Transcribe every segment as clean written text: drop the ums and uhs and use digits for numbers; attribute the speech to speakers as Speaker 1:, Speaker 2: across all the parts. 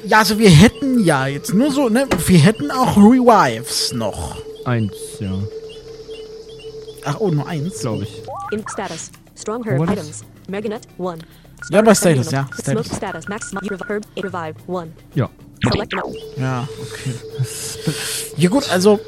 Speaker 1: Ja, also wir hätten ja jetzt nur so, ne? Wir hätten auch Revives noch.
Speaker 2: 1, ja.
Speaker 1: Ach, oh, nur 1?
Speaker 2: Glaube ich.
Speaker 3: In Status. Strong Herb Items. Meganet 1.
Speaker 1: Ja, bei Status, ja.
Speaker 3: Smoke
Speaker 1: Status.
Speaker 3: Status. Max Herb Revive 1.
Speaker 2: Ja.
Speaker 3: Select no.
Speaker 1: Ja, okay. Ja gut, also,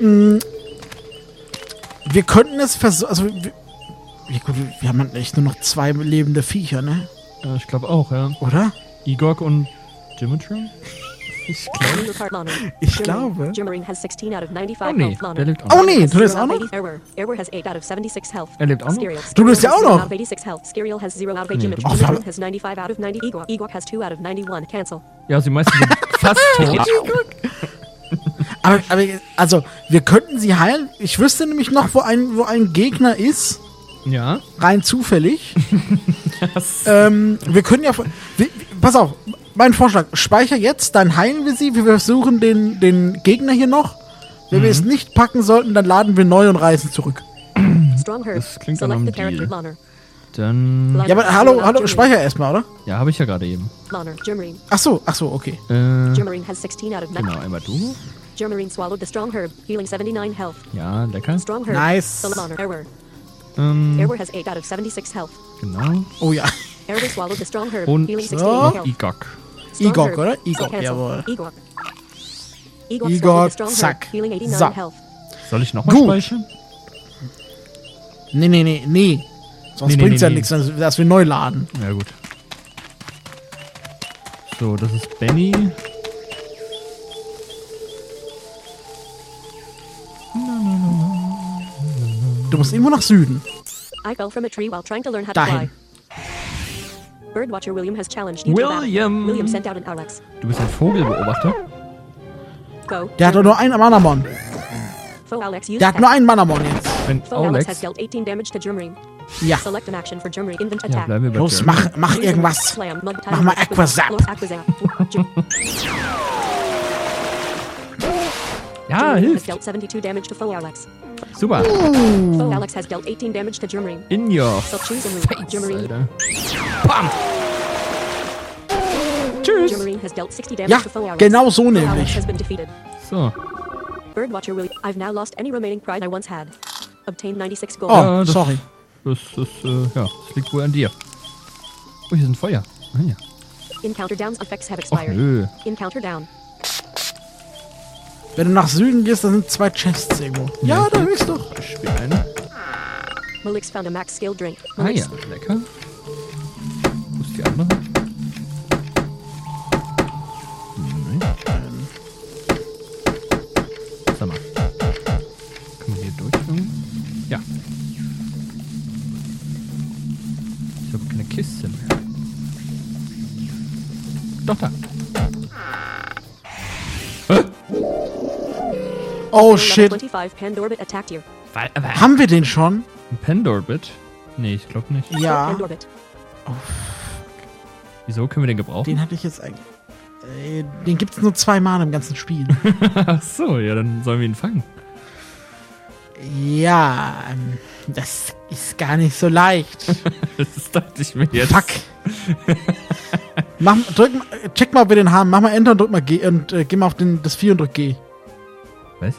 Speaker 1: wir könnten es versuchen, also, ja gut, wir haben halt echt nur noch 2 lebende Viecher, ne?
Speaker 2: Ich glaube auch, ja.
Speaker 1: Oder?
Speaker 2: Igor und Dimitri? Ich glaube.
Speaker 1: Ich glaube.
Speaker 3: Jimmering has 16 out of 95
Speaker 2: Oh nee,
Speaker 3: health. Loner.
Speaker 2: der lebt auch
Speaker 1: Oh
Speaker 2: noch.
Speaker 1: nee, du lebst auch noch?
Speaker 3: Error has 8 out of 76 health.
Speaker 2: Er lebt auch noch?
Speaker 3: Skiriel.
Speaker 1: Du lebst ja auch noch.
Speaker 3: 86 health. Skiriel has 0 out of 8.
Speaker 2: Nee,
Speaker 3: Jimmy
Speaker 2: du-
Speaker 1: Ach,
Speaker 3: Jimmy has 95 out of 90. Igor has 2 out of 91. Cancel.
Speaker 2: Ja, also die meisten sind fast tot.
Speaker 1: Aber, also, wir könnten sie heilen. Ich wüsste nämlich noch, wo ein Gegner ist.
Speaker 2: Ja.
Speaker 1: Rein zufällig. Wir können ja... pass auf, mein Vorschlag. Speicher jetzt, dann heilen wir sie. Wir versuchen den Gegner hier noch. Wenn wir es nicht packen sollten, dann laden wir neu und reisen zurück.
Speaker 3: Strong Herb.
Speaker 2: Das klingt nach
Speaker 3: Select
Speaker 2: einem
Speaker 3: the character
Speaker 2: Deal.
Speaker 3: Loner.
Speaker 2: Dann.
Speaker 1: Ja, aber hallo, speicher erstmal, oder?
Speaker 2: Ja, habe ich ja gerade eben.
Speaker 3: Loner. Jimmering.
Speaker 1: Ach so, okay.
Speaker 3: Jimmering has 16 out of 9.
Speaker 2: Genau, einmal du.
Speaker 3: Jimmering swallowed the strong herb, healing 79 health.
Speaker 2: Ja, lecker.
Speaker 3: Strong herb.
Speaker 1: Nice.
Speaker 3: Loner. Error.
Speaker 2: Ähm,
Speaker 3: Error has 8 out of 76 health.
Speaker 2: genau.
Speaker 1: Oh ja.
Speaker 3: Error swallowed the strong herb,
Speaker 2: Und
Speaker 3: healing
Speaker 1: so.
Speaker 3: 68 health.
Speaker 2: Igok.
Speaker 3: Strong
Speaker 1: Igor,
Speaker 3: herb.
Speaker 1: oder? Igor,
Speaker 3: Cancel.
Speaker 1: jawohl.
Speaker 3: Igor.
Speaker 1: Igor,
Speaker 3: swallowed the strong
Speaker 1: zack.
Speaker 3: herb, healing 89
Speaker 1: So.
Speaker 3: health.
Speaker 2: Soll ich nochmal
Speaker 1: Gut.
Speaker 2: speichern?
Speaker 1: Nee. Sonst
Speaker 2: Nee,
Speaker 1: bringt's ja
Speaker 2: nee.
Speaker 1: nichts, dass wir neu laden.
Speaker 2: Ja, gut. So, das ist Benny.
Speaker 1: Du musst irgendwo nach Süden.
Speaker 3: I fell from a tree while trying to learn how to
Speaker 1: Dahin.
Speaker 3: fly. Birdwatcher William has challenged you to battle. William sent out an Alex.
Speaker 2: Du bist ein Vogelbeobachter?
Speaker 3: Go.
Speaker 1: Der hat doch nur einen Manamon.
Speaker 3: Foe Alex used
Speaker 1: Der hat nur einen Manamon jetzt.
Speaker 2: Ein
Speaker 3: Foe Alex has
Speaker 2: Alex?
Speaker 3: dealt 18 damage to Jimmering.
Speaker 1: Ja.
Speaker 3: Select an action for Jimmering. Invent
Speaker 2: Ja,
Speaker 3: attack.
Speaker 2: bleiben wir bei
Speaker 1: Los,
Speaker 2: Jeremy.
Speaker 1: mach irgendwas.
Speaker 3: Slam, mud,
Speaker 1: Mach mal Aquazap.
Speaker 2: Ja,
Speaker 3: Has
Speaker 2: hilft.
Speaker 3: dealt 72 damage to Foe Alex.
Speaker 2: Super.
Speaker 3: Foe Alex has dealt 18 damage to Jimmering.
Speaker 2: In your
Speaker 3: So choose a move.
Speaker 2: face,
Speaker 3: Jimmering.
Speaker 2: Alter. Bam. Tschüss.
Speaker 3: Jimmering has dealt 60 damage
Speaker 1: Ja,
Speaker 3: to Foe Alex.
Speaker 1: genau so
Speaker 3: Foe Alex
Speaker 1: nämlich.
Speaker 3: has been defeated.
Speaker 2: So.
Speaker 3: Birdwatcher William. I've now lost any remaining pride I once had. Obtained 96 gold.
Speaker 1: Oh,
Speaker 2: Ja, das-
Speaker 1: sorry.
Speaker 2: Das liegt wohl an dir. Oh, hier sind Feuer. Ah, ja.
Speaker 3: Encounter downs effects have
Speaker 2: Och,
Speaker 3: expired.
Speaker 2: nö.
Speaker 3: Encounter down.
Speaker 1: Wenn du nach Süden gehst, dann sind 2 Chests irgendwo. Ja, da höchst doch.
Speaker 2: Ich spiel eine.
Speaker 3: Malik's found a max skill drink.
Speaker 2: Ah ja, lecker. Wo ist die andere? Sag mal. Können wir hier durch? Ja. Ich habe keine Kiste mehr. Doch, da.
Speaker 1: Oh,
Speaker 3: Level
Speaker 1: shit.
Speaker 3: 25 Pandorbit attacked you.
Speaker 1: Haben wir den schon?
Speaker 2: Ein Pandorbit? Nee, ich glaube nicht.
Speaker 1: Ja.
Speaker 3: Pandorbit.
Speaker 2: Wieso können wir den gebrauchen?
Speaker 1: Den hatte ich jetzt eigentlich. Den gibt's nur 2 Mal im ganzen Spiel.
Speaker 2: Ach so, ja, dann sollen wir ihn fangen.
Speaker 1: Ja, das ist gar nicht so leicht.
Speaker 2: Das dachte ich mir jetzt.
Speaker 1: Fuck. Check mal, ob wir den haben. Mach mal Enter und drück mal G und geh mal auf das 4 und drück G.
Speaker 2: Was?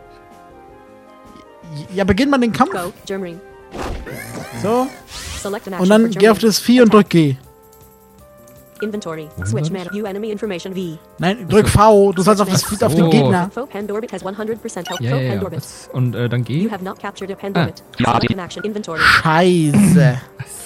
Speaker 1: Ja, beginn mal den Kampf.
Speaker 3: Go. Jimmering.
Speaker 1: So.
Speaker 3: Select an action
Speaker 1: Und dann
Speaker 3: for
Speaker 1: geh auf
Speaker 3: Jimmering.
Speaker 1: das 4 und drück G.
Speaker 3: Inventory. Switch man. View enemy information V.
Speaker 1: Nein, drück V. Du sollst auf den
Speaker 2: So.
Speaker 1: Gegner.
Speaker 3: Foe Pandorbit has 100% health.
Speaker 2: Ja,
Speaker 3: Foe
Speaker 2: ja, ja.
Speaker 3: Pandorbit.
Speaker 2: Was? Und dann geh.
Speaker 3: You have not captured a Pandorbit. Select an action. Inventory.
Speaker 1: Scheiße.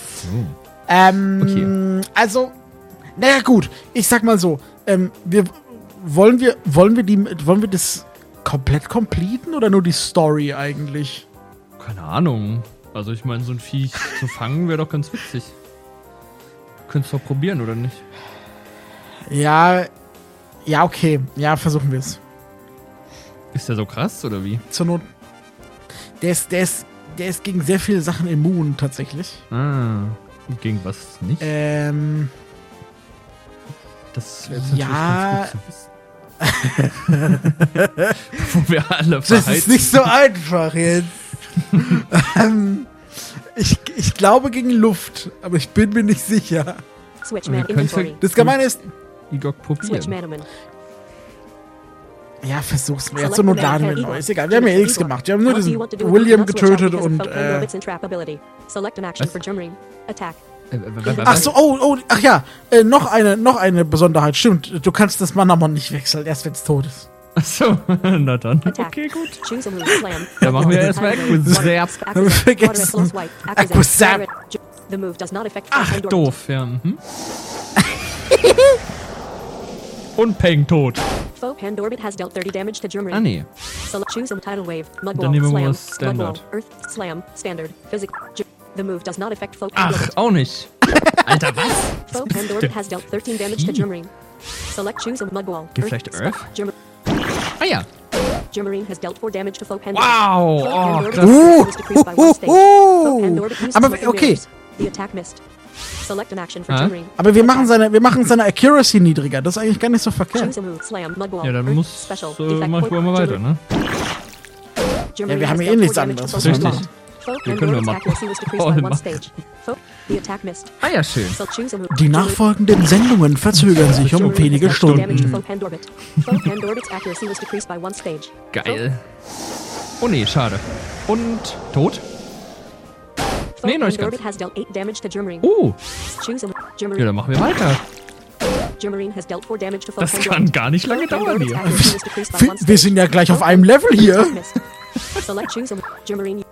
Speaker 2: Okay.
Speaker 1: Also, naja gut, ich sag mal so, wollen wir das komplett completen oder nur die Story eigentlich?
Speaker 2: Keine Ahnung. Also ich meine, so ein Viech zu fangen wäre doch ganz witzig. Könntest du doch probieren, oder nicht?
Speaker 1: Ja, okay, ja, versuchen wir es.
Speaker 2: Ist der so krass, oder wie?
Speaker 1: Zur Not. Der ist gegen sehr viele Sachen immun, tatsächlich.
Speaker 2: Ah. Und gegen was nicht?
Speaker 1: Ja.
Speaker 2: Das wäre jetzt natürlich ganz gut zu wissen. Wo wir alle
Speaker 1: Das ist
Speaker 2: verheizt.
Speaker 1: nicht so einfach jetzt. Ich glaube gegen Luft, aber ich bin mir nicht sicher.
Speaker 3: Switch
Speaker 2: Wir
Speaker 3: man.
Speaker 2: können
Speaker 3: Inventory.
Speaker 1: Das Gemeine ist,
Speaker 2: Igok
Speaker 3: Switch
Speaker 2: probieren.
Speaker 3: Manaman.
Speaker 1: Ja, versuch's mir. Zur Not laden wir ein neues. Egal, wir haben ja nichts gemacht. Wir haben nur
Speaker 3: What do
Speaker 1: diesen
Speaker 3: you want to do with
Speaker 1: William
Speaker 3: the switch out
Speaker 1: getötet
Speaker 3: because of
Speaker 1: und,
Speaker 3: Folk Pandorbit's entrap ability? Select an action
Speaker 2: Was?
Speaker 3: for Jumring. Attack.
Speaker 1: Ach so, ach ja, noch eine Besonderheit. Stimmt, du kannst das Manamon nicht wechseln, erst wenn's tot ist.
Speaker 2: Achso, na dann.
Speaker 3: Attack.
Speaker 2: Okay, gut.
Speaker 3: Choose a move. Slam.
Speaker 2: Da machen wir erstmal Akkusap.
Speaker 1: Haben wir vergessen. Akkusap.
Speaker 3: The move does not affect
Speaker 2: Ach,
Speaker 3: Pandorbit.
Speaker 2: doof, ja. Mhm. Und Peng tot.
Speaker 3: Foe Pandorbit has dealt 30 damage to Jumring.
Speaker 2: Ah, nee.
Speaker 3: Choose a tidal wave.
Speaker 2: Dann
Speaker 3: Mudwall.
Speaker 2: nehmen wir
Speaker 3: Slam.
Speaker 2: mal Standard.
Speaker 3: Mudwall. Earth. Slam. Standard. Physic. The move does not affect Foe
Speaker 2: Ach,
Speaker 3: Pandorbit.
Speaker 2: auch nicht. Alter, was?
Speaker 3: Foe Pandorbit has dealt 13 damage to Jumring. Select choose a Mudwall.
Speaker 2: Geht vielleicht Earth?
Speaker 3: Jumring
Speaker 2: Ah ja.
Speaker 3: has dealt 4 damage to Foe Pandorbit.
Speaker 2: Wow.
Speaker 3: Foe
Speaker 2: Oh,
Speaker 3: Pandorbit's
Speaker 2: krass.
Speaker 3: accuracy was decreased by 1 stage. Foe Pandorbit used
Speaker 1: Aber
Speaker 3: smoke and
Speaker 1: okay.
Speaker 3: mirrors. The attack missed. Select an action for
Speaker 2: Ah.
Speaker 3: Jumring.
Speaker 1: Aber wir machen seine Accuracy niedriger. Das ist eigentlich gar nicht so verkehrt.
Speaker 3: Choose a move. Slam. Mudwall.
Speaker 2: Ja, dann
Speaker 3: Earth.
Speaker 2: muss
Speaker 3: Special.
Speaker 2: mach ich wohl mal weiter, ne?
Speaker 1: Ja, wir haben eh nichts anderes, was wir
Speaker 2: Richtig.
Speaker 1: machen.
Speaker 2: Wir können nur mal All machen.
Speaker 3: The missed.
Speaker 2: Ah ja, schön.
Speaker 3: So choose a move.
Speaker 1: Die nachfolgenden Sendungen verzögern sich um wenige
Speaker 3: Damage to
Speaker 1: Stunden.
Speaker 3: Foe Pandorbit. Foe Pandorbit's accuracy was decreased by 1 stage.
Speaker 2: Geil. Oh nee, schade. Und tot?
Speaker 3: Foe
Speaker 2: Nee, noch nicht
Speaker 3: Pandorbit
Speaker 2: ganz.
Speaker 3: has dealt 8 damage to Jumring.
Speaker 2: Oh,
Speaker 3: Choose a move.
Speaker 2: ja, dann machen wir weiter.
Speaker 3: Jumring has dealt 4 damage to Foe
Speaker 2: Das kann gar nicht lange dauern hier.
Speaker 3: Accuracy was decreased by 1
Speaker 1: Wir
Speaker 3: stage.
Speaker 1: sind ja gleich auf einem Level hier.
Speaker 3: Select choose a move. Jumring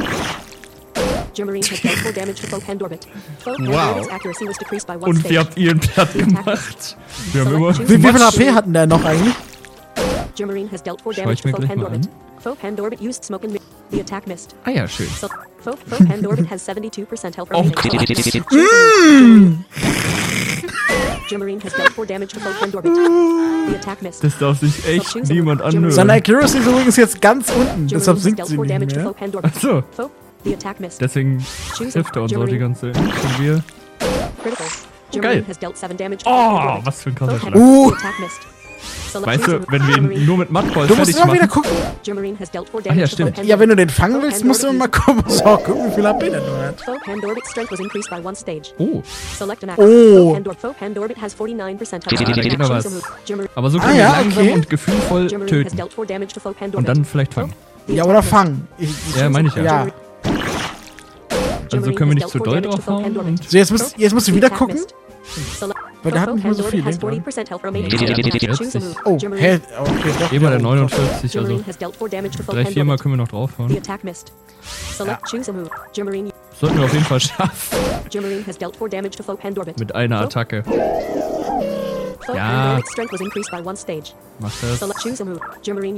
Speaker 3: has dealt 4 damage to Foe Pandorbit. Foe
Speaker 2: Wow.
Speaker 3: Pandorbit's accuracy was decreased by 1
Speaker 2: Und
Speaker 3: stage.
Speaker 2: wie habt ihr ihn platt gemacht? Wir haben immer...
Speaker 1: Wie viel HP hatten der noch eigentlich?
Speaker 3: Jumring has dealt 4
Speaker 2: Schau
Speaker 3: damage
Speaker 2: ich
Speaker 3: to
Speaker 2: mir
Speaker 3: Foe
Speaker 2: gleich mal
Speaker 3: Pandorbit. Foe Pandorbit used smoke and the attack missed.
Speaker 2: Ah ja, schön.
Speaker 3: So, Foe Pandorbit has 72% health
Speaker 2: Of
Speaker 3: remaining.
Speaker 2: course.
Speaker 3: Jumring has dealt 4 damage to Foe Pandorbit. The attack missed.
Speaker 2: Das darf sich echt niemand
Speaker 1: Seine
Speaker 2: anhören.
Speaker 1: Accuracy ist übrigens jetzt ganz unten, deshalb
Speaker 3: Jumring has
Speaker 1: sinkt
Speaker 3: dealt
Speaker 1: sie
Speaker 3: 4
Speaker 1: nicht
Speaker 3: damage to
Speaker 1: mehr.
Speaker 3: Foe Pandorbit.
Speaker 2: Ach so.
Speaker 3: Foe, the attack missed.
Speaker 2: Deswegen hilft er uns auch die ganze Zeit. Und wir...
Speaker 3: Critical.
Speaker 2: geil.
Speaker 3: Jumring has dealt 7 damage to Foe
Speaker 2: Oh,
Speaker 3: Pandorbit.
Speaker 2: was für ein
Speaker 3: Foe
Speaker 2: krasser
Speaker 3: Pandorbit,
Speaker 2: Schlag.
Speaker 3: the attack missed. Select
Speaker 2: Weißt
Speaker 3: choose a
Speaker 2: du,
Speaker 3: move.
Speaker 2: wenn wir ihn nur mit Mudball
Speaker 1: Du musst
Speaker 2: fertig
Speaker 1: immer wieder
Speaker 2: machen...
Speaker 1: gucken.
Speaker 3: Jumring has dealt 4
Speaker 2: ja,
Speaker 3: damage to Foe
Speaker 2: stimmt.
Speaker 3: Pandorbit.
Speaker 1: Ja, wenn du den fangen willst, musst du immer gucken, wie viel HP der nur hat.
Speaker 3: Foe Pandorbit's strength was increased by 1 stage.
Speaker 2: Oh,
Speaker 3: Select an action.
Speaker 1: Oh.
Speaker 3: Foe Pandorbit has 49%
Speaker 2: Ja, da geht noch was.
Speaker 3: Jumring
Speaker 2: aber so können wir
Speaker 1: ja,
Speaker 2: langsam
Speaker 1: okay.
Speaker 2: und gefühlvoll
Speaker 3: has
Speaker 2: töten.
Speaker 3: dealt 4 damage to Foe
Speaker 2: Und
Speaker 3: Pandorbit.
Speaker 2: dann vielleicht fangen.
Speaker 3: The
Speaker 1: Ja,
Speaker 3: attack
Speaker 1: oder
Speaker 3: missed.
Speaker 1: fangen.
Speaker 2: Ja, meine ich ja.
Speaker 1: Ja.
Speaker 2: Also können wir nicht zu doll draufhauen und...
Speaker 1: So, jetzt musst du wieder gucken.
Speaker 3: Weil
Speaker 1: der hat nicht mehr so viel,
Speaker 3: Has
Speaker 1: ne?
Speaker 3: 40% health remaining.
Speaker 2: Ja,
Speaker 3: Choose a move.
Speaker 1: Oh,
Speaker 3: Jumring-
Speaker 1: hä? Okay, doch.
Speaker 2: Eben bei der
Speaker 1: ja,
Speaker 2: 49, also
Speaker 3: Jumring has dealt 4 damage to Foe
Speaker 2: 3-4 Mal
Speaker 3: Pandorbit.
Speaker 2: können wir noch
Speaker 3: The
Speaker 2: draufhauen.
Speaker 3: attack missed. Select choose a move. Jumring
Speaker 2: Sollten wir auf jeden Fall schaffen.
Speaker 3: has dealt 4 damage to Foe Pandorbit.
Speaker 2: Mit einer Attacke.
Speaker 3: Foe
Speaker 2: Ja.
Speaker 3: Pandorbit's strength was increased by 1 stage.
Speaker 2: Macht das.
Speaker 3: Select choose a move. Jumring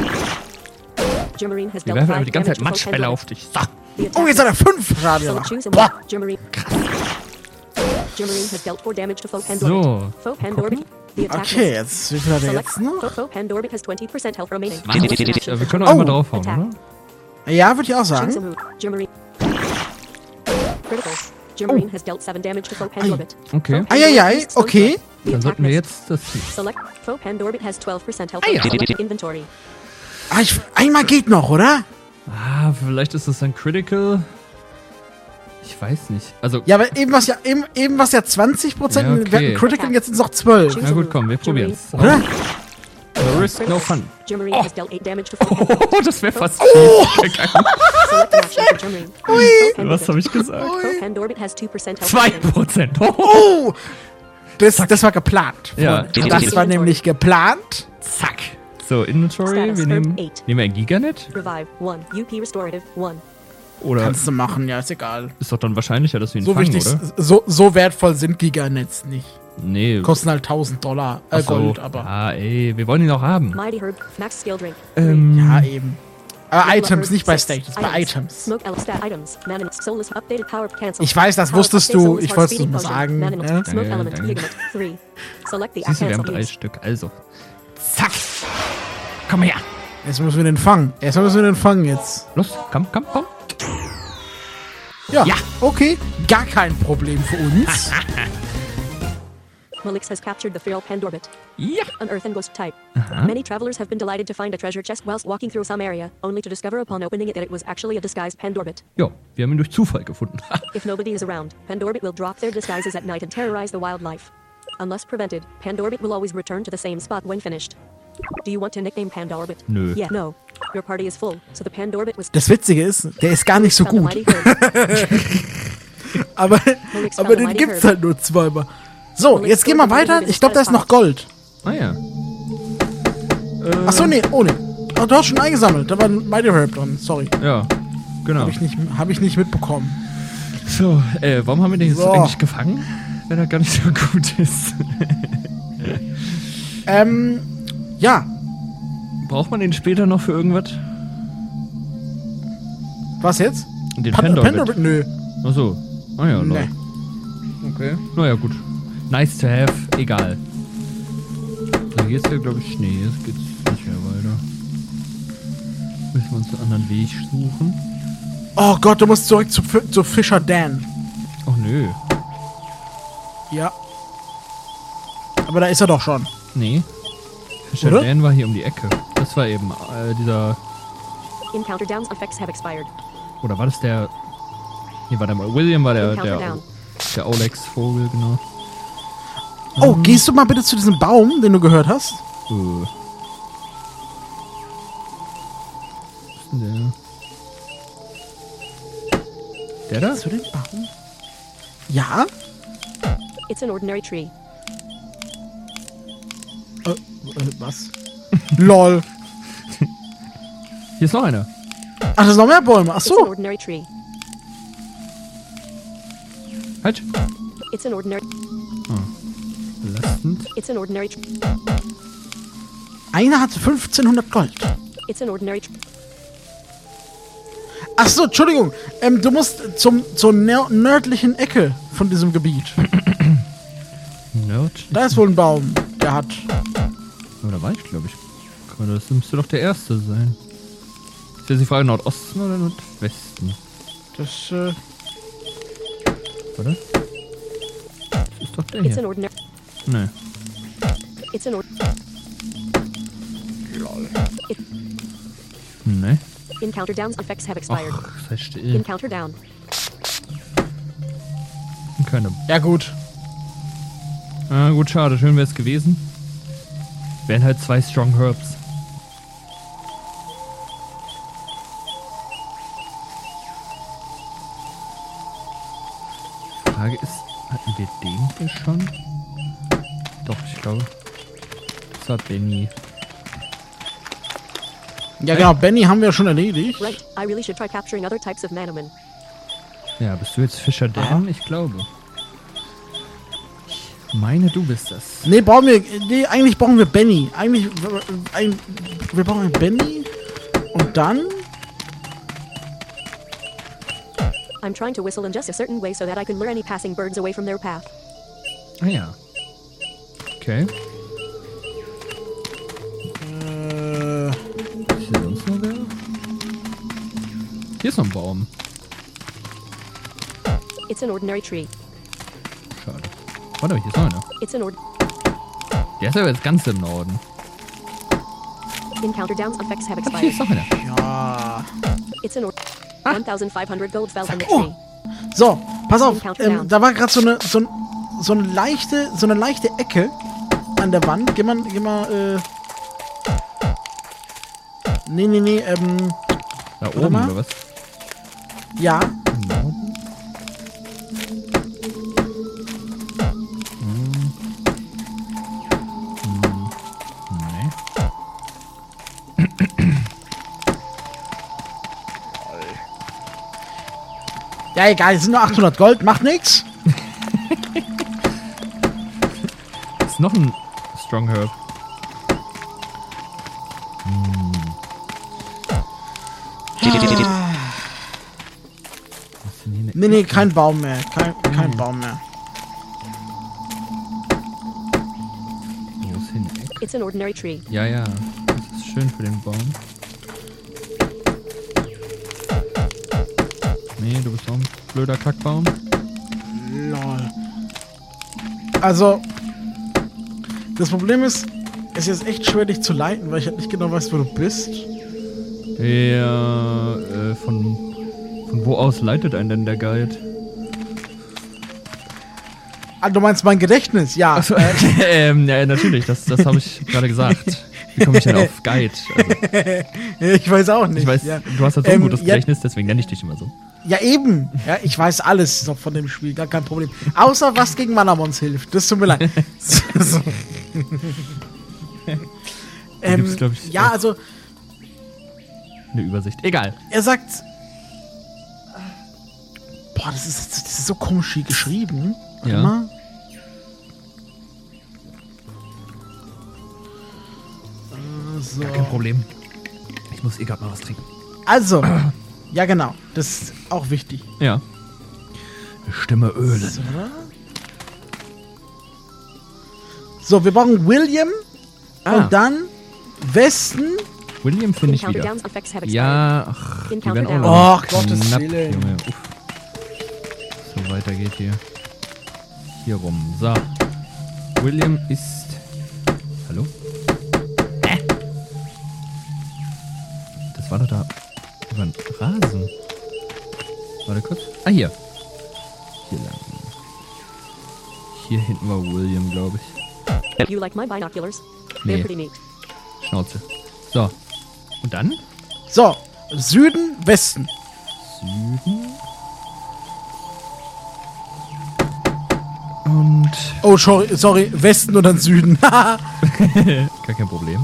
Speaker 3: has
Speaker 2: Wir
Speaker 3: dealt
Speaker 2: werfen
Speaker 3: 5
Speaker 2: aber die ganze
Speaker 3: damage
Speaker 2: Zeit
Speaker 3: to Foe
Speaker 2: Matschbälle
Speaker 3: Pandorbit.
Speaker 2: auf dich. So.
Speaker 3: The attack
Speaker 1: Oh, jetzt hat er
Speaker 3: missed.
Speaker 1: 5 Schaden
Speaker 3: Select
Speaker 1: gemacht.
Speaker 3: choose a
Speaker 1: Boah.
Speaker 3: move. Jumring has dealt 4 damage to Foe Pandorbit.
Speaker 2: So.
Speaker 3: Foe Pandorbit. The attack
Speaker 1: Okay,
Speaker 3: missed.
Speaker 1: jetzt, wie viel hat er
Speaker 3: Select
Speaker 1: jetzt noch?
Speaker 3: Foe Pandorbit has 20% health remaining.
Speaker 2: Ja, wir können auch einmal
Speaker 1: Oh.
Speaker 2: draufhauen,
Speaker 3: Attack.
Speaker 2: oder?
Speaker 1: Ja, würde ich auch
Speaker 3: Choose a
Speaker 1: sagen.
Speaker 3: move. Jumring. Critical. Jumring has dealt 7 damage to Foe Pandorbit.
Speaker 2: Okay.
Speaker 1: Eieiei, okay.
Speaker 3: The
Speaker 2: Dann
Speaker 3: attack
Speaker 2: sollten wir
Speaker 3: missed.
Speaker 2: jetzt das...
Speaker 3: Select Foe Pandorbit has 12% health
Speaker 2: Ah, ja.
Speaker 3: remaining. Select Inventory.
Speaker 1: Ah, einmal geht noch, oder?
Speaker 2: Ah, vielleicht ist das ein Critical. Ich weiß nicht. Also,
Speaker 1: Ja, aber eben was ja 20%,
Speaker 2: Ja, okay.
Speaker 1: wir hatten Critical und jetzt sind es noch 12.
Speaker 2: na gut, komm, wir probieren's.
Speaker 1: Oder?
Speaker 2: No risk, no fun.
Speaker 3: Jumring has dealt 8 damage to Foe Pandorbit.
Speaker 2: Oh, das wäre fast schief gegangen.
Speaker 3: Select an action for Jumring. Foe
Speaker 2: Was habe
Speaker 3: Pandorbit.
Speaker 2: ich gesagt?
Speaker 3: Foe Pandorbit has 2% health remaining.
Speaker 2: 2%. Oh,
Speaker 1: Oh! Das war geplant.
Speaker 2: Ja.
Speaker 1: Freunde. Das war nämlich geplant.
Speaker 2: zack. So, Inventory.
Speaker 3: Status,
Speaker 2: Wir nehmen
Speaker 3: Earth 8.
Speaker 2: wir ein Giganet?
Speaker 3: Revive 1. UP restorative 1.
Speaker 2: Oder
Speaker 1: Kannst du machen, ja, ist egal.
Speaker 2: ist doch dann wahrscheinlicher, dass wir ihn
Speaker 1: So
Speaker 2: fangen,
Speaker 1: wichtig,
Speaker 2: oder?
Speaker 1: so wertvoll sind Giganets nicht.
Speaker 2: Nee.
Speaker 1: Kosten halt $1000
Speaker 2: Ach so.
Speaker 1: Gold, aber.
Speaker 2: Ah, ey, wir wollen ihn auch haben.
Speaker 3: Mighty Herb. Max Skill Drink.
Speaker 1: Ja, eben. Aber
Speaker 3: Vanilla
Speaker 1: Items,
Speaker 3: Herb
Speaker 1: nicht bei
Speaker 3: 6.
Speaker 1: Stages, bei Items.
Speaker 3: Smoke L Stat Items. Mana Soulless Updated Power Cancel.
Speaker 1: Ich weiß, das
Speaker 3: Power
Speaker 1: wusstest
Speaker 3: Update
Speaker 1: du.
Speaker 3: Soulless
Speaker 1: Ich
Speaker 3: Heart
Speaker 1: wollte es
Speaker 3: Speeding
Speaker 1: nur
Speaker 3: Potion.
Speaker 1: sagen.
Speaker 3: Mana
Speaker 1: Ne?
Speaker 3: Smoke
Speaker 2: Danke,
Speaker 3: Element.
Speaker 2: danke.
Speaker 3: Ligament 3. Select the
Speaker 2: Siehst du, wir haben
Speaker 3: Cancel
Speaker 2: 3
Speaker 3: use.
Speaker 2: Stück. Also. Zack. Komm her.
Speaker 1: Jetzt müssen wir den fangen. Jetzt.
Speaker 2: Los, komm.
Speaker 1: Ja.
Speaker 2: Ja.
Speaker 1: Okay. Gar kein Problem für uns.
Speaker 3: Malix has captured the feral Pandorbit,
Speaker 2: Ja.
Speaker 3: an earth and ghost type.
Speaker 2: Aha.
Speaker 3: Many travelers have been delighted to find a treasure chest whilst walking through some area, only to discover upon opening it that it was actually a disguised Pandorbit.
Speaker 2: Jo, wir haben ihn durch Zufall gefunden.
Speaker 3: If nobody is around, Pandorbit will drop their disguises at night and terrorize the wildlife. Unless prevented, Pandorbit will always return to the same spot when finished. Do you want to nickname Pandorbit?
Speaker 2: Nö.
Speaker 3: Yeah. No. Your party is full, so the Pandorbit was
Speaker 1: Das Witzige ist, der ist gar nicht so
Speaker 3: found the
Speaker 1: gut.
Speaker 3: mighty herd.
Speaker 1: Aber den gibt's halt nur zweimal. So, jetzt gehen wir weiter. Ich glaube, da ist noch Gold.
Speaker 2: Ah ja.
Speaker 1: Achso, nee, oh nee. Oh, du hast schon eingesammelt. Da war ein Mighty Herb drin. Sorry.
Speaker 2: Ja, genau.
Speaker 1: Hab ich nicht mitbekommen.
Speaker 2: So, warum haben wir den jetzt
Speaker 1: So.
Speaker 2: eigentlich gefangen? Wenn er gar nicht so gut ist.
Speaker 1: Ja.
Speaker 2: Braucht man den später noch für irgendwas?
Speaker 1: Was jetzt?
Speaker 2: Den Pandorbit?
Speaker 1: Pandorbit? Nö.
Speaker 2: Achso. Ah ja,
Speaker 1: Nee.
Speaker 2: Leute. Okay. Naja, gut. Nice to have. Egal. So, hier ist ja, glaube ich, Schnee. Jetzt geht's nicht mehr weiter. Müssen wir uns einen anderen Weg suchen.
Speaker 1: Oh Gott, du musst zurück zu Fischer Dan.
Speaker 2: Ach nö.
Speaker 1: Ja. Aber da ist er doch schon.
Speaker 2: Nee. Fischer
Speaker 1: Oder?
Speaker 2: Dan war hier um die Ecke. Das war eben dieser...
Speaker 3: Encounter downs effects have expired.
Speaker 2: Oder war das der... Nee, warte mal. William war der
Speaker 3: Encounter down.
Speaker 2: Olex-Vogel, genau.
Speaker 1: Oh, gehst du mal bitte zu diesem Baum, den du gehört hast?
Speaker 2: Was ist denn der? Der da?
Speaker 1: Zu dem Baum? Ja?
Speaker 3: It's an ordinary tree.
Speaker 1: Was? LOL.
Speaker 2: Hier ist noch einer.
Speaker 1: Ach, das sind noch mehr Bäume. Ach
Speaker 3: It's an
Speaker 1: so.
Speaker 3: ordinary tree.
Speaker 2: Halt.
Speaker 3: It's an ordinary.
Speaker 2: Belastend.
Speaker 3: It's an ordinary.
Speaker 1: Einer hat 1500 Gold.
Speaker 3: It's an ordinary.
Speaker 1: Ach so, Entschuldigung. Du musst zur nördlichen Ecke von diesem Gebiet.
Speaker 2: Nerd.
Speaker 1: Da ist wohl ein Baum, der hat...
Speaker 2: Oder war ich, glaube ich. Gerade, das müsste doch der erste sein. Ist jetzt die Frage Nordosten oder Nordwesten?
Speaker 1: Das,
Speaker 2: Oder? Das ist doch der
Speaker 3: It's an
Speaker 2: hier.
Speaker 3: ordinary.
Speaker 2: Nee.
Speaker 3: It's an
Speaker 2: Nee.
Speaker 3: encounter downs effects have expired.
Speaker 2: Ach, sei still.
Speaker 3: Encounter down.
Speaker 2: Keine.
Speaker 1: Ja gut.
Speaker 2: Ah, gut, schade. Schön wäre es gewesen. Wären halt 2 Strong Herbs. Die Frage ist, hatten wir den hier schon? Doch, ich glaube. Das war Benny.
Speaker 1: Ja genau, Benny haben wir schon erledigt.
Speaker 3: Right. I really should try capturing other types of Manoman.
Speaker 2: Ja, bist du jetzt Fischer Dan? Ich glaube. Ich meine, du bist das.
Speaker 1: Nee, eigentlich brauchen wir Benny. Wir brauchen Benny und dann...
Speaker 3: I'm trying to whistle in just a certain way so that I can lure any passing birds away from their path.
Speaker 2: Ah ja. Okay. Ist hier sonst noch wer? Hier ist noch ein Baum.
Speaker 3: It's an ordinary tree.
Speaker 2: Schade. Warte, hier ist noch einer.
Speaker 3: It's an
Speaker 2: Der ist aber jetzt ganz im Norden.
Speaker 3: encounter downs effects have
Speaker 2: Ach, hier ist
Speaker 3: expired.
Speaker 2: noch einer.
Speaker 1: Ja...
Speaker 3: It's an 1,500 gold fell from the
Speaker 1: Oh.
Speaker 3: tree.
Speaker 1: So, pass auf.
Speaker 3: Encounter down.
Speaker 1: Da war gerade so eine leichte Ecke an der Wand. Geh mal, nee,
Speaker 2: Da
Speaker 1: Warte
Speaker 2: oben,
Speaker 1: mal.
Speaker 2: oder was?
Speaker 1: ja.
Speaker 2: Im Norden? Nee.
Speaker 1: Ja, egal, es sind nur 800 Gold, macht nix.
Speaker 2: Ist noch ein Strong Herb. Was ist denn hier eine
Speaker 1: Nee, kein Baum mehr. Kein Baum mehr.
Speaker 2: Wo ist hier eine Ecke?
Speaker 3: It's an ordinary tree.
Speaker 2: Ja, ja. Das ist schön für den Baum. Nee, du bist auch ein blöder Kackbaum.
Speaker 1: Lol. Also, das Problem ist, es ist jetzt echt schwer, dich zu leiten, weil ich halt nicht genau weiß, wo du bist.
Speaker 2: Ja, von wo aus leitet einen denn der Guide?
Speaker 1: Ah, du meinst mein Gedächtnis? Ja.
Speaker 2: Achso, ja, natürlich, das habe ich gerade gesagt. Wie komme ich denn auf Guide? Also,
Speaker 1: Ich weiß auch nicht.
Speaker 2: ich weiß,
Speaker 1: ja.
Speaker 2: du hast halt so ein gutes
Speaker 1: ja.
Speaker 2: Gedächtnis, deswegen nenne ich dich immer so.
Speaker 1: Ja, eben. Ja, ich weiß alles so von dem Spiel, gar kein Problem. Außer was gegen Manamons hilft. Das tut mir leid. So.
Speaker 2: gibt's, glaub ich,
Speaker 1: ja,
Speaker 2: auch.
Speaker 1: also,
Speaker 2: Eine Übersicht. Egal.
Speaker 1: er sagt. Boah, das ist so komisch hier geschrieben. Warte
Speaker 2: Ja.
Speaker 1: mal. So.
Speaker 2: Gar kein Problem. Ich muss gerade mal was trinken.
Speaker 1: Also, ja genau, das ist auch wichtig.
Speaker 2: Ja. Stimme Öle.
Speaker 1: So. So, wir brauchen William und dann Westen.
Speaker 2: William finde ich
Speaker 3: Encounter
Speaker 2: wieder.
Speaker 3: downs effects have expired.
Speaker 2: Ja, ach, die
Speaker 3: Encounter
Speaker 2: werden auch
Speaker 3: down.
Speaker 2: noch
Speaker 1: Ach, Gottes
Speaker 2: knapp,
Speaker 1: Willen.
Speaker 2: Junge. Uff. So, weiter geht hier. Hier rum. So. William ist... Hallo? Das war doch da über den Rasen. Warte kurz. Ah, hier. Hier lang. Hier hinten war William, glaube ich.
Speaker 3: You like my binoculars?
Speaker 2: Nee.
Speaker 3: They're pretty neat.
Speaker 2: Schnauze. So. Und dann?
Speaker 1: So, Süden, Westen.
Speaker 2: Süden. Und...
Speaker 1: Oh, sorry, Westen und dann Süden.
Speaker 2: Gar kein Problem.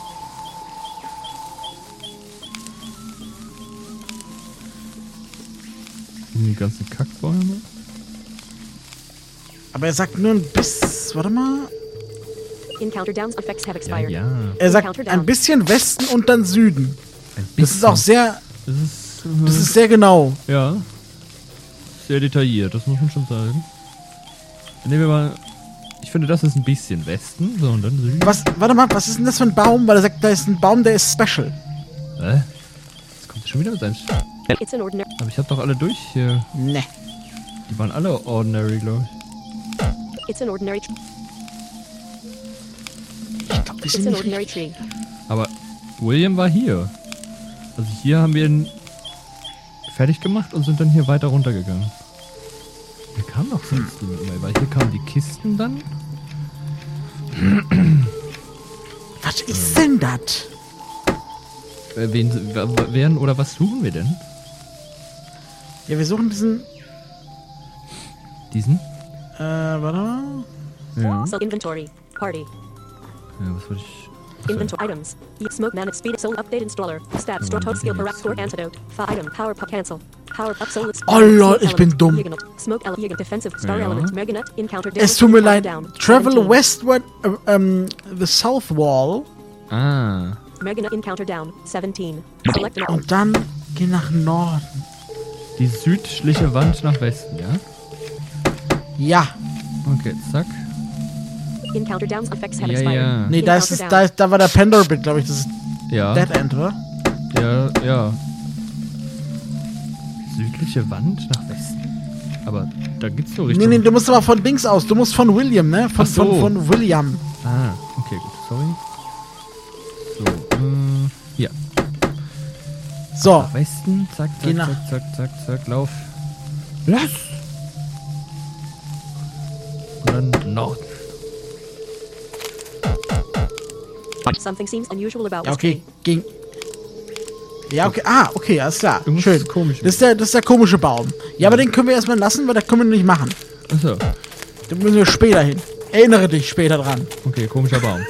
Speaker 2: Die ganzen Kackbäume.
Speaker 1: Aber er sagt nur ein bisschen. Warte mal.
Speaker 3: Encounter downs effects have
Speaker 2: Ja,
Speaker 3: expired.
Speaker 2: ja.
Speaker 1: Er sagt ein bisschen Westen und dann Süden.
Speaker 2: Ein
Speaker 1: Das ist auch sehr.
Speaker 2: Das ist
Speaker 1: sehr genau.
Speaker 2: ja. Sehr detailliert, das muss man schon sagen. Dann nehmen wir mal... Ich finde, das ist ein bisschen Westen. So, und dann Süden.
Speaker 1: Warte mal, was ist denn das für ein Baum? Weil er sagt, da ist ein Baum, der ist special.
Speaker 2: Hä? Jetzt kommt er schon wieder mit seinem...
Speaker 3: It's an ordinary.
Speaker 2: Aber ich hab doch alle durch hier.
Speaker 1: Ne.
Speaker 2: Die waren alle ordinary, glaube ich.
Speaker 3: It's an ordinary.
Speaker 1: Ich glaube, wir
Speaker 3: It's
Speaker 1: sind
Speaker 3: an
Speaker 1: nicht
Speaker 3: ordinary
Speaker 1: richtig.
Speaker 3: tree.
Speaker 2: Aber William war hier. Also hier haben wir ihn fertig gemacht und sind dann hier weiter runtergegangen. Hier kam doch sonst niemand mehr, weil hier kamen die Kisten dann.
Speaker 1: Was ist denn das?
Speaker 2: Wen oder was suchen wir denn?
Speaker 1: Ja, wir suchen diesen.
Speaker 2: Diesen?
Speaker 1: Warte mal.
Speaker 2: Ja.
Speaker 3: So inventory. Party.
Speaker 2: Ja, was wollte ich... Achso.
Speaker 3: Inventory items. Smoke man speed soul update installer. Stab store total skill per score antidote. Item power pop cancel. Power up soul.
Speaker 1: Oh lol, ich bin dumm.
Speaker 3: Smoke element defensive star
Speaker 2: Ja.
Speaker 3: element meganet encounter
Speaker 1: Es tut mir leid.
Speaker 3: down.
Speaker 1: Travel
Speaker 3: 17.
Speaker 1: westward, the south wall.
Speaker 2: Ah.
Speaker 3: Meganet encounter down. 17. Select an
Speaker 1: Und dann geh nach Norden.
Speaker 2: Die südliche Wand nach Westen, ja?
Speaker 1: Ja.
Speaker 2: Okay, zack.
Speaker 3: encounter downs effects have
Speaker 2: Ja,
Speaker 3: expired.
Speaker 2: ja.
Speaker 1: Nee, da ist es, da war der Pandora-Bit, glaube ich. Das ist
Speaker 2: Ja.
Speaker 1: Dead End, oder?
Speaker 2: Ja, ja. Südliche Wand nach Westen. Aber da gibt's so Richtung...
Speaker 1: Nee, du musst aber von Dings aus. Du musst von William, ne?
Speaker 2: Ach so.
Speaker 1: Von William.
Speaker 2: Ah, okay, gut, sorry. So, hier.
Speaker 1: So.
Speaker 2: Nach Westen, zack,
Speaker 1: Geh
Speaker 2: zack,
Speaker 1: nach-
Speaker 2: zack, zack, zack, zack, lauf. Lass! Und dann Norden.
Speaker 3: Something seems unusual about
Speaker 1: Ja,
Speaker 3: this
Speaker 1: okay.
Speaker 3: tree.
Speaker 1: Ging. Ja, okay. Ah, okay, alles klar.
Speaker 2: Irgendwas
Speaker 1: Schön.
Speaker 2: ist komisch.
Speaker 1: Das ist der komische Baum. Ja, aber den können wir erstmal lassen, weil das können wir nicht machen.
Speaker 2: Achso,
Speaker 1: Da müssen wir später hin. Erinnere dich später dran.
Speaker 2: okay, komischer Baum.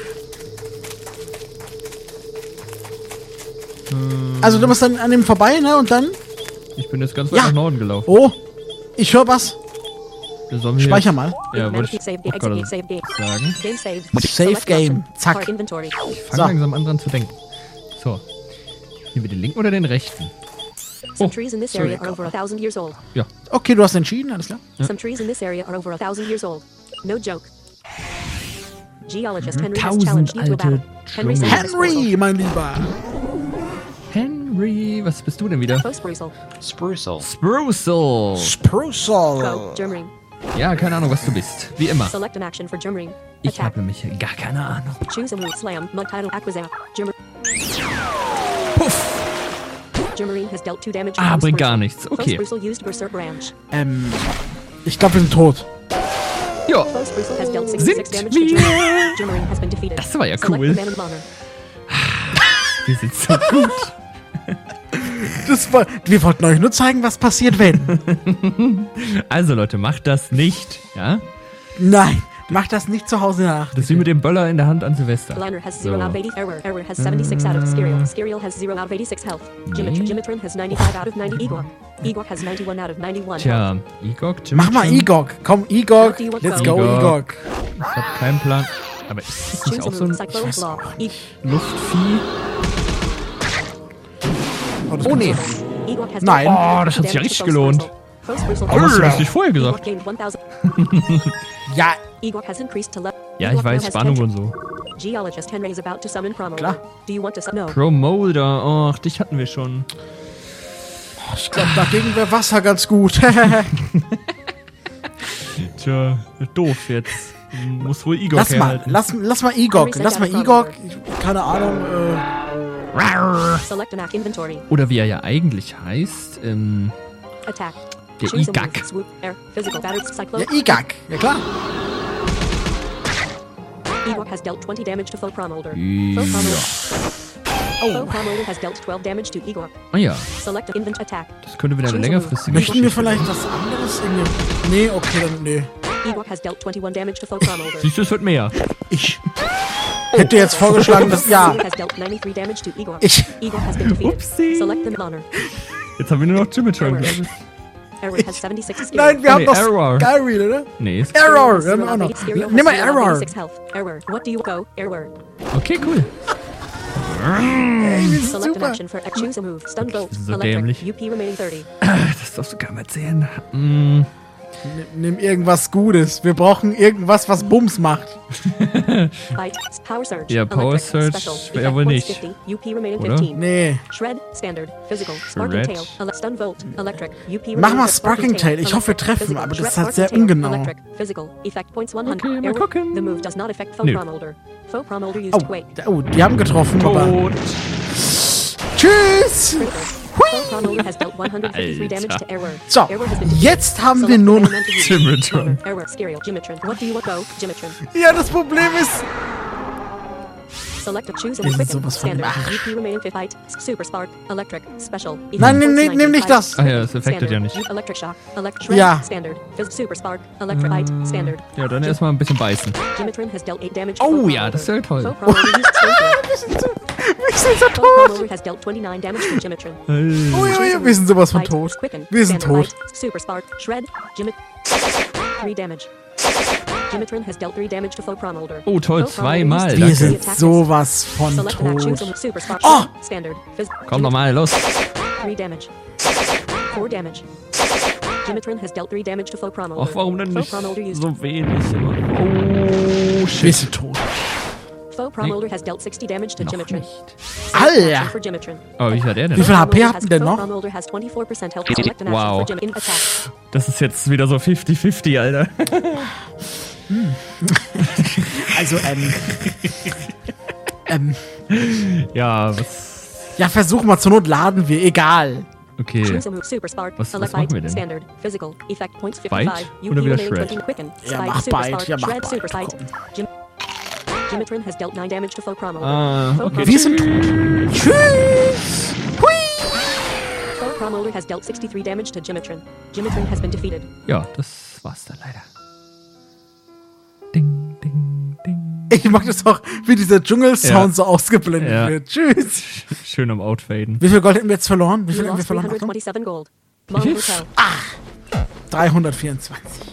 Speaker 1: Also du musst dann an dem vorbei, ne? Und dann.
Speaker 2: Ich bin jetzt ganz weit
Speaker 1: Ja.
Speaker 2: nach Norden gelaufen.
Speaker 1: Oh, ich höre was.
Speaker 2: Wir sollen hier-
Speaker 1: Speicher mal.
Speaker 2: Ja, wollte
Speaker 3: Keep
Speaker 2: ich
Speaker 3: save
Speaker 2: auch
Speaker 3: game.
Speaker 2: gerade
Speaker 3: Execute save game.
Speaker 2: sagen.
Speaker 3: Game saved.
Speaker 1: Save
Speaker 3: Select
Speaker 1: game.
Speaker 3: option.
Speaker 1: Zack.
Speaker 3: Card inventory.
Speaker 2: Ich fange
Speaker 1: So.
Speaker 2: langsam an dran zu denken. So. Nehmen wir den linken oder den rechten?
Speaker 3: Some trees in this
Speaker 1: sorry,
Speaker 3: area are over 1,000 years old.
Speaker 2: Ja.
Speaker 1: Okay, du hast entschieden, alles klar.
Speaker 3: Some trees in this area are over 1,000 years old. No joke. Geologist Henry has
Speaker 2: 1000
Speaker 3: challenged you to a battle.
Speaker 2: alte
Speaker 3: Henry
Speaker 2: Dschungel.
Speaker 3: says
Speaker 1: Henry, mein Lieber.
Speaker 2: Henry, was bist du denn wieder?
Speaker 3: Post Brussel.
Speaker 4: Sprucel.
Speaker 2: Sprucel.
Speaker 3: Go.
Speaker 1: Sprucel.
Speaker 3: Germering.
Speaker 2: Ja, keine Ahnung, was du bist. Wie immer.
Speaker 3: Select an action for Germering.
Speaker 2: Ich
Speaker 3: Attack.
Speaker 2: habe nämlich gar keine Ahnung.
Speaker 3: Choose a move. Slam. Mud title. Acquisition.
Speaker 2: Puff.
Speaker 3: Germering has dealt 2 damage.
Speaker 2: Ah,
Speaker 3: Post
Speaker 2: bringt
Speaker 3: Brussel.
Speaker 2: gar nichts.
Speaker 3: Post
Speaker 2: Okay.
Speaker 3: Brussel used Berserk Branch.
Speaker 1: Ich glaube, wir sind tot.
Speaker 2: Ja,
Speaker 3: Foe Sprucel has dealt 66
Speaker 2: sind
Speaker 3: damage to
Speaker 2: wir.
Speaker 3: Jimmerin. Jimmerin has been defeated.
Speaker 2: Das war ja
Speaker 3: Select
Speaker 2: cool.
Speaker 3: the Man in Honor.
Speaker 2: Wir sind so gut.
Speaker 1: Wir wollten euch nur zeigen, was passiert, wenn.
Speaker 2: Also Leute, macht das nicht, ja?
Speaker 1: Nein, macht das nicht zu Hause nach.
Speaker 2: Das ist wie mit dem Böller in der Hand an Silvester.
Speaker 3: Liner has
Speaker 2: So.
Speaker 3: 0 out of 80. Error. Error has 76 out of Skiriel. Skiriel has 0 out of 86 health. Jimmitrin has 95 out of 90. Igor. Igor has 91 out of 91
Speaker 2: Tja, Igor,
Speaker 1: Mach mal Igog. Komm, Igog. Let's go,
Speaker 2: Igog.
Speaker 1: Igog.
Speaker 2: Ich hab keinen Plan. Aber ist das nicht auch so ein
Speaker 3: Cyclone Law.
Speaker 2: Luftvieh?
Speaker 1: das
Speaker 2: Oh
Speaker 1: kann
Speaker 2: nee.
Speaker 1: sein.
Speaker 3: Igor has
Speaker 1: Nein.
Speaker 2: Oh, das hat sich ja richtig gelohnt. Warum hast du das nicht vorher gesagt?
Speaker 1: Ja,
Speaker 3: Igor has increased to level.
Speaker 2: Ja, ich weiß, Spannung und so.
Speaker 3: Geologist Henry is about to summon Promolder.
Speaker 1: Klar.
Speaker 3: Do you want to no?
Speaker 2: Promoter, ach, dich hatten wir schon.
Speaker 1: ich glaube, dagegen wäre Wasser ganz gut.
Speaker 2: Tja, doof jetzt. Muss wohl Igor
Speaker 1: lass mal,
Speaker 2: herhalten.
Speaker 1: lass mal Igog. Lass mal Igog. Keine Ahnung.
Speaker 3: Select an act inventory.
Speaker 2: Oder wie er ja eigentlich heißt,
Speaker 3: Attack.
Speaker 2: der
Speaker 3: Choose a move.
Speaker 2: Igak.
Speaker 3: Swoop. Air. Physical battery. Cyclone.
Speaker 1: Ja, Igag. Ja, klar.
Speaker 3: Igor has dealt 20 damage to Foe Promolder.
Speaker 2: Ja.
Speaker 3: Foe Promolder has dealt 12 damage to Igor.
Speaker 2: Ah ja,
Speaker 3: Select an invent attack.
Speaker 2: das könnte wieder eine längerfristige
Speaker 1: Möchten wir
Speaker 2: Geschichte
Speaker 1: vielleicht was anderes irgendwie? Nee, okay, dann nee.
Speaker 3: Igor has dealt 21 damage to Foe Promolder.
Speaker 2: Siehst du, es wird mehr.
Speaker 1: Ich hätte jetzt vorgeschlagen, dass ja.
Speaker 3: Igor has dealt 93 damage to Igor.
Speaker 1: Ich.
Speaker 3: Igor has been defeated.
Speaker 2: Upsi.
Speaker 3: Select the honor.
Speaker 2: Jetzt haben wir nur noch Jimmitron, glaube ich.
Speaker 3: Error has 76 skill.
Speaker 1: Nein, wir
Speaker 2: Oh,
Speaker 1: haben
Speaker 2: nee,
Speaker 1: doch
Speaker 2: Error.
Speaker 1: Skyrim, oder?
Speaker 2: Nee, ist
Speaker 1: Error. Wir haben auch noch. Nimm mal Error.
Speaker 3: Error. What do you go? Error.
Speaker 2: okay, cool.
Speaker 1: Ey, wir sind
Speaker 3: Select an
Speaker 1: super.
Speaker 3: action for choose a move. Stun bolt.
Speaker 2: so
Speaker 3: Electric.
Speaker 2: dämlich.
Speaker 3: UP remaining 30.
Speaker 2: Das darfst du gar nicht erzählen.
Speaker 1: Nimm irgendwas Gutes. Wir brauchen irgendwas, was Bums macht.
Speaker 3: Bite. Power surge.
Speaker 2: Ja, Power
Speaker 3: Electric.
Speaker 2: Surge
Speaker 3: Special.
Speaker 2: ja
Speaker 3: Effect
Speaker 2: wohl
Speaker 3: points
Speaker 2: nicht.
Speaker 3: 50. UP remaining
Speaker 2: Oder?
Speaker 3: 15.
Speaker 1: Nee.
Speaker 3: Shred. Standard. Physical. Sparking
Speaker 2: Shred.
Speaker 3: tail. Stun volt. Electric. UP remaining
Speaker 1: Mach mal
Speaker 3: 50.
Speaker 1: Sparking Tail. Ich hoffe, wir treffen,
Speaker 3: Physical.
Speaker 1: aber das
Speaker 3: Shred.
Speaker 1: ist halt sehr
Speaker 3: Sparking tail.
Speaker 1: ungenau.
Speaker 3: Electric. Physical. Effect points 100.
Speaker 2: Okay, mal
Speaker 3: Error.
Speaker 2: gucken.
Speaker 3: The move does not affect Foe
Speaker 2: Nö.
Speaker 3: Promolder. Foe Promolder used
Speaker 1: Oh,
Speaker 3: Quake.
Speaker 1: die haben getroffen, aber.
Speaker 2: Tot.
Speaker 1: Tschüss!
Speaker 3: Critical. Foe Promolder has dealt 153 damage to
Speaker 2: Alter.
Speaker 3: Error.
Speaker 1: So,
Speaker 3: Error has been
Speaker 1: jetzt haben wir
Speaker 3: Select
Speaker 1: nun.
Speaker 3: the elemental unit.
Speaker 2: Jimmitron.
Speaker 3: Error. Stereo. Jimmitron. What do you want? Go. Jimmitron.
Speaker 1: Ja, das Problem ist.
Speaker 3: Select a choose
Speaker 1: Wir
Speaker 3: and
Speaker 1: sind
Speaker 3: quicken.
Speaker 1: sowas von im
Speaker 3: Standard.
Speaker 1: Arsch.
Speaker 3: UP remaining 5 Byte. Super Spark. Electric. Special.
Speaker 1: Nein, nimm nicht das.
Speaker 2: Ach ja, das affectet ja nicht.
Speaker 3: Electric Shock. Electric.
Speaker 1: Ja.
Speaker 3: Standard. Super Spark. Electric Byte. Standard.
Speaker 2: Ja, dann erstmal ein bisschen beißen.
Speaker 3: Jimmitron has dealt 8 damage. to
Speaker 2: Oh
Speaker 3: Foe
Speaker 2: ja, das ist ja toll.
Speaker 3: Foe Promolder used Stone
Speaker 1: Wir sind so
Speaker 3: Foe
Speaker 1: tot.
Speaker 3: Promolder has dealt 29 damage to Jimmitron.
Speaker 1: Ui, wir sind sowas von
Speaker 3: Bite.
Speaker 1: tot.
Speaker 3: Quicken.
Speaker 1: Wir sind
Speaker 3: Standard
Speaker 1: tot.
Speaker 3: Bite. Super Spark. Shred. Jimmit. 3 damage. Jimmitron has dealt 3 damage to Foe Promolder.
Speaker 2: Oh toll,
Speaker 3: Foe Promolder
Speaker 2: zweimal.
Speaker 3: used
Speaker 1: Wir
Speaker 2: Danke.
Speaker 1: sind sowas von
Speaker 3: Select an action.
Speaker 1: tot.
Speaker 3: Super Spark.
Speaker 1: Oh!
Speaker 3: Standard.
Speaker 2: Komm doch mal, los.
Speaker 3: 3 damage. 4 damage. Jimmitron has dealt 3 damage to Foe Promolder.
Speaker 2: Ach, warum denn
Speaker 3: Foe
Speaker 2: nicht
Speaker 3: Promolder used.
Speaker 2: so wenig immer? Oh,
Speaker 1: Wir
Speaker 2: shit.
Speaker 1: sind tot.
Speaker 3: Foe Promolder has dealt 60 damage to
Speaker 2: Noch
Speaker 3: Jimmitron.
Speaker 2: nicht.
Speaker 1: Alter!
Speaker 3: For Jimmitron.
Speaker 2: Aber wie viel hat er
Speaker 1: Wie
Speaker 2: denn?
Speaker 1: viel HP hatten denn
Speaker 3: Foe
Speaker 1: noch?
Speaker 3: Promolder has 24% health. Select an action
Speaker 2: Wow.
Speaker 3: for Jim in attack.
Speaker 2: Das ist jetzt wieder so 50-50, Alter.
Speaker 1: Also,
Speaker 2: Ja, was...
Speaker 1: ja, versuch mal, zur Not laden wir, egal.
Speaker 2: Okay.
Speaker 3: Choose a move. Super Spark.
Speaker 2: Was
Speaker 3: Select
Speaker 2: machen wir
Speaker 3: Bite.
Speaker 2: denn?
Speaker 3: Standard. Physical. Effect points
Speaker 2: Bite
Speaker 3: 55.
Speaker 2: oder wieder
Speaker 3: remaining
Speaker 2: Shred?
Speaker 3: 20. Quicken.
Speaker 1: Ja,
Speaker 3: Spike.
Speaker 1: mach
Speaker 3: Super
Speaker 1: Bite.
Speaker 3: Spark.
Speaker 1: Ja, mach
Speaker 3: Shred.
Speaker 1: Bite.
Speaker 3: Super Sight.
Speaker 1: Komm.
Speaker 3: Jimmitron has dealt 9 damage to Foe Promolder.
Speaker 2: Ah,
Speaker 3: Foe
Speaker 2: okay.
Speaker 3: Promolder-
Speaker 1: Wir sind tot. Tschüss! Hui!
Speaker 3: Foe Promolder has dealt 63 damage to Jimmitron. Jimmitron has been defeated.
Speaker 2: Ja, das war's dann leider. Ding, ding, ding.
Speaker 1: Ich mag das auch, wie dieser Dschungel-Sound
Speaker 2: Ja.
Speaker 1: so ausgeblendet
Speaker 2: Ja.
Speaker 1: wird. Tschüss!
Speaker 2: Schön am Outfaden.
Speaker 1: Wie viel Gold hätten wir jetzt verloren? Wie viel
Speaker 3: You
Speaker 1: haben wir
Speaker 3: lost
Speaker 1: verloren? Achtung.
Speaker 3: 327 gold.
Speaker 2: Wie
Speaker 3: Mon
Speaker 2: viel?
Speaker 3: Hotel.
Speaker 1: 324.